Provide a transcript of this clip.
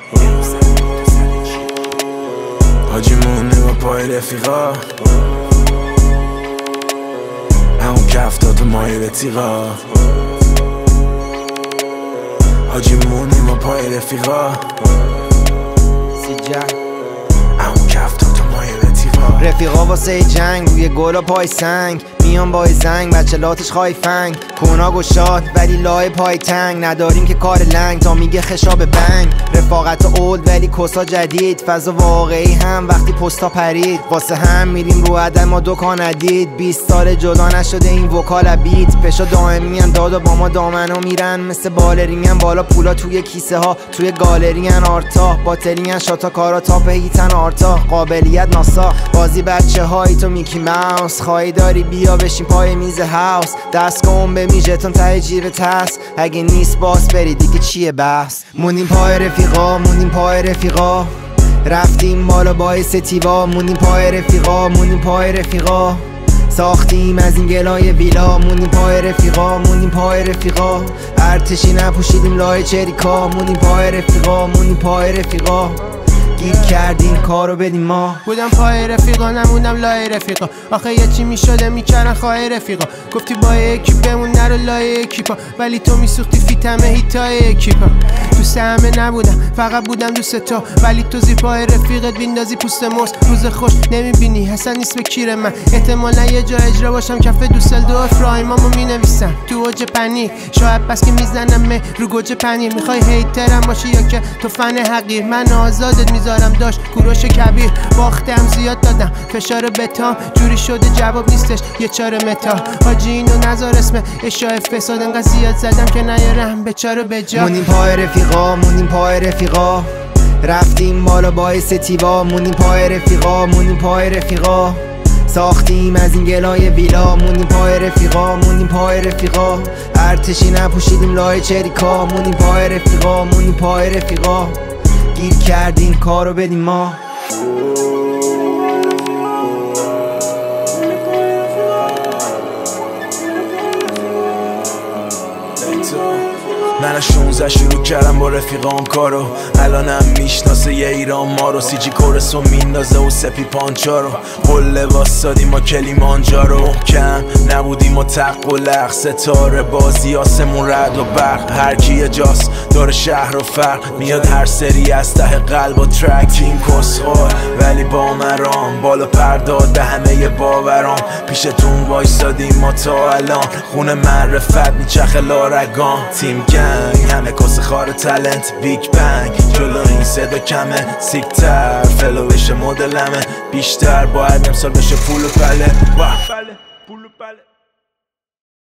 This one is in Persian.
حاجی مونی با پای رفیقا، همون کفتات و مای رتیقا. حاجی مونی با پای رفیقا، همون کفتات و مای رتیقا. رفیقا واسه جنگ روی گل و پای سنگ، میان بای زنگ بچه لاتش خواهی فنگ. کونا گشاد ولی لای پای تنگ، نداریم که کار لنگ تا میگه خشاب بنگ. رفاقت اولد ولی کسا جدید، فضا واقعی هم وقتی پستا پرید. واسه هم میریم رو عدم و دکان ندید، 20 سال جدا نشده این وکال بیت. پشا دائمی ان داد و با ما دامنو میرن، مثل بالرینگ ان بالا پولا توی کیسه ها. توی گالری ان آرتا باطلی ان شاتا کارا تاپ هیتن آرتا. قابلیت ناسا بازی بچه هایی تو میکی ماوس، خواهی داری بیا بشین پای میز هاوس. دست کن به میجتون ته جیب تست، اگه نیست باس بری دیگه چیه بحث. موندیم پای رفیقا، موندیم پای رفیقا، رفتیم بالا با ستیوا. موندیم پای رفیقا، موندیم پای رفیقا، ساختیم از این گلای ویلا. موندیم پای رفیقا، موندیم پای رفیقا، ارتشی نپوشیدیم لای چریکا. موندیم پای رفیقا، موندیم پای رفیقا، گیر کردیم کارو بدیم ما. بودم پای رفیقا نموندم لای رفیقا، آخه یه چی میشده میکردن خواهی رفیقا. گفتی با یکی بمون نرو لای اکیپا، ولی تو میسوختی فیتمه هیتای اکیپا. دوست همه نبودم فقط بودم دوست تو، ولی تو زیر پای رفیقت بیندازی پوست مرس. روز خوش نمیبینی حسن نیست به کیر من، احتمالا یه جا اجرا باشم کف دوسلدورف رایمامو مینویسم تو اوج پنیر. شاید بس که میزنم رو گوجه پنیر، میخوای هیترم باشی یا که تو فن حقیر. من آزادت میذارم داشت کوروش کبیر، باختم زیاد دادم فشار بتام، جوری شده جواب نیستش یه چاره متا. حاجی اینو نذار اسم اشاع فساد، انقدر زیاد زدم که نیارم به چاره به جا. موندیم پای رفیقا، موندیم پای رفیقا، رفتیم بالا با ستیوا. موندیم پای رفیقا، موندیم پای رفیقا، ساختیم از این گلای ویلا. موندیم پای رفیقا، موندیم پای رفیقا، ارتشی نپوشیدیم لای چریکا. موندیم پای رفیقا، موندیم پای رفیقا، گیر کردیم کارو بدیم ما. من 16 شروع کردم با رفیقام کارو، الانم میشناسه یه ایران ما رو. سی جی کورسو میندازه و سپی پانچا رو، قله واسادیم ما کلیمانجارو. محکم نبودیم و تق و لغ، ستاره بازی آسمون رد و برق. هر کی یه جاست داره شهر و فرق، میاد هر سری از ته قلب و ترک. تیم کسخور ولی با مرام، بالا پرداد به همه باورام. پیشتون وایسادیم ما تا الان، خونه معرفت میچخه لارگان. تیم همه کس خار تلنت بیگ بنگ، جلو این صدا کمه سیکتر فلوش مدلمه. بیشتر باید امسال بشه پول و پله.